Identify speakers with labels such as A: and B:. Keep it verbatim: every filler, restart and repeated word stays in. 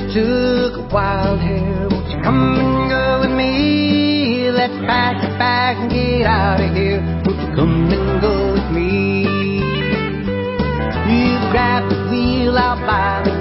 A: took a wild hair. Won't you come and go with me? Let's pack a bag and get out of here. Won't you come and go with me? You grab the wheel out by the